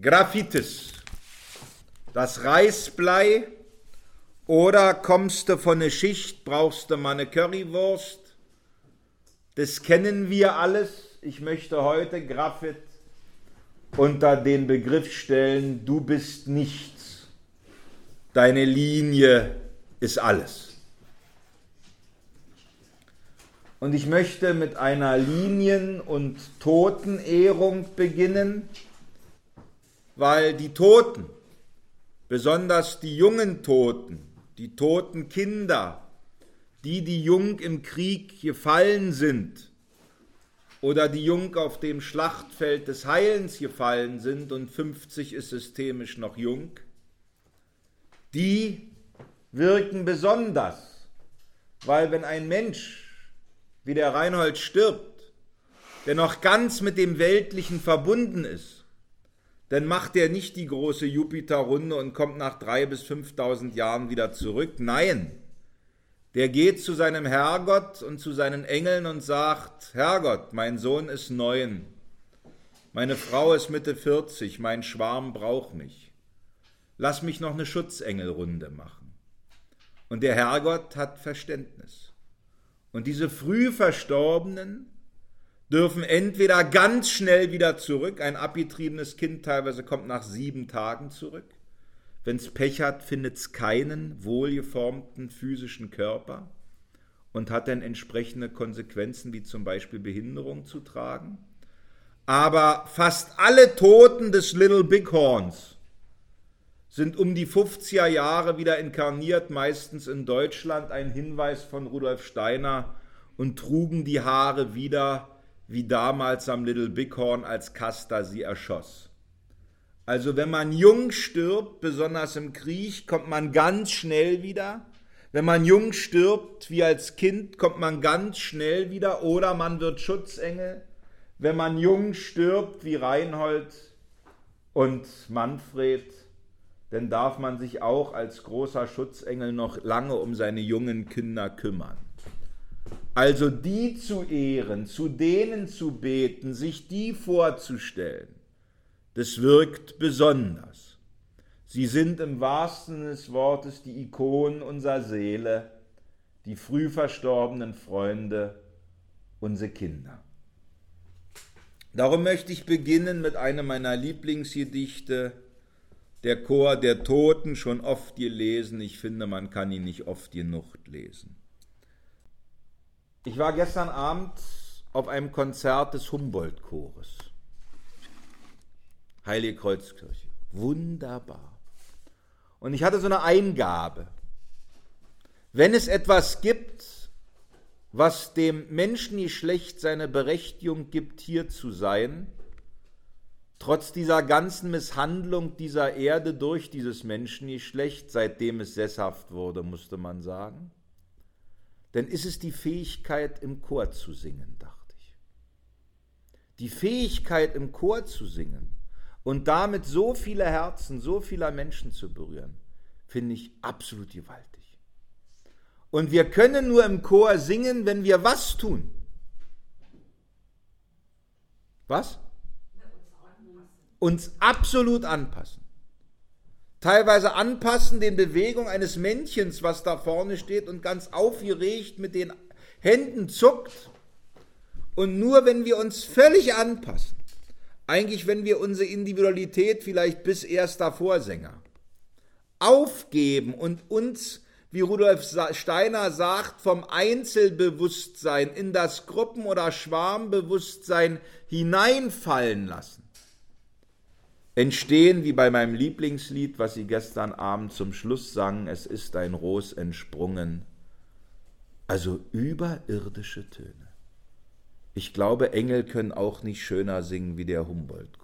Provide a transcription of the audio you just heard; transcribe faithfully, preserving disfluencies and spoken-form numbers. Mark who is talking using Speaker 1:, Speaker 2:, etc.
Speaker 1: Graphitis, das Reisblei, oder kommst du von der Schicht, brauchst du mal eine Currywurst. Das kennen wir alles. Ich möchte heute Graphit unter den Begriff stellen, du bist nichts. Deine Linie ist alles. Und ich möchte mit einer Linien- und Totenehrung beginnen, weil die Toten, besonders die jungen Toten, die toten Kinder, die, die jung im Krieg gefallen sind oder die jung auf dem Schlachtfeld des Heilens gefallen sind und fünfzig ist systemisch noch jung, die wirken besonders, weil wenn ein Mensch wie der Reinhold stirbt, der noch ganz mit dem Weltlichen verbunden ist, dann macht er nicht die große Jupiterrunde und kommt nach dreitausend bis fünftausend Jahren wieder zurück. Nein, der geht zu seinem Herrgott und zu seinen Engeln und sagt, Herrgott, mein Sohn ist neun, meine Frau ist Mitte vierzig, mein Schwarm braucht mich. Lass mich noch eine Schutzengelrunde machen. Und der Herrgott hat Verständnis. Und diese früh Verstorbenen dürfen entweder ganz schnell wieder zurück, ein abgetriebenes Kind teilweise kommt nach sieben Tagen zurück, wenn es Pech hat, findet es keinen wohlgeformten physischen Körper und hat dann entsprechende Konsequenzen wie zum Beispiel Behinderung zu tragen. Aber fast alle Toten des Little Bighorns sind um die fünfziger Jahre wieder inkarniert, meistens in Deutschland, ein Hinweis von Rudolf Steiner, und trugen die Haare wieder wie damals am Little Bighorn, als Custer sie erschoss. Also wenn man jung stirbt, besonders im Krieg, kommt man ganz schnell wieder. Wenn man jung stirbt, wie als Kind, kommt man ganz schnell wieder. Oder man wird Schutzengel. Wenn man jung stirbt, wie Reinhold und Manfred, dann darf man sich auch als großer Schutzengel noch lange um seine jungen Kinder kümmern. Also die zu ehren, zu denen zu beten, sich die vorzustellen, das wirkt besonders. Sie sind im wahrsten Sinne des Wortes die Ikonen unserer Seele, die früh verstorbenen Freunde, unsere Kinder. Darum möchte ich beginnen mit einem meiner Lieblingsgedichte, der Chor der Toten, schon oft gelesen. Ich finde, man kann ihn nicht oft genug lesen. Ich war gestern Abend auf einem Konzert des Humboldt-Chores. Heilige Kreuzkirche. Wunderbar. Und ich hatte so eine Eingabe. Wenn es etwas gibt, was dem Menschengeschlecht seine Berechtigung gibt, hier zu sein, trotz dieser ganzen Misshandlung dieser Erde durch dieses Menschengeschlecht, seitdem es sesshaft wurde, musste man sagen, dann ist es die Fähigkeit, im Chor zu singen, dachte ich. Die Fähigkeit, im Chor zu singen und damit so viele Herzen, so vieler Menschen zu berühren, finde ich absolut gewaltig. Und wir können nur im Chor singen, wenn wir was tun? Was? Uns absolut anpassen. Teilweise anpassen den Bewegungen eines Männchens, was da vorne steht und ganz aufgeregt mit den Händen zuckt. Und nur wenn wir uns völlig anpassen, eigentlich wenn wir unsere Individualität vielleicht bis erster Vorsänger aufgeben und uns, wie Rudolf Steiner sagt, vom Einzelbewusstsein in das Gruppen- oder Schwarmbewusstsein hineinfallen lassen, entstehen, wie bei meinem Lieblingslied, was Sie gestern Abend zum Schluss sangen, es ist ein Ros entsprungen, also überirdische Töne. Ich glaube, Engel können auch nicht schöner singen wie der Humboldt.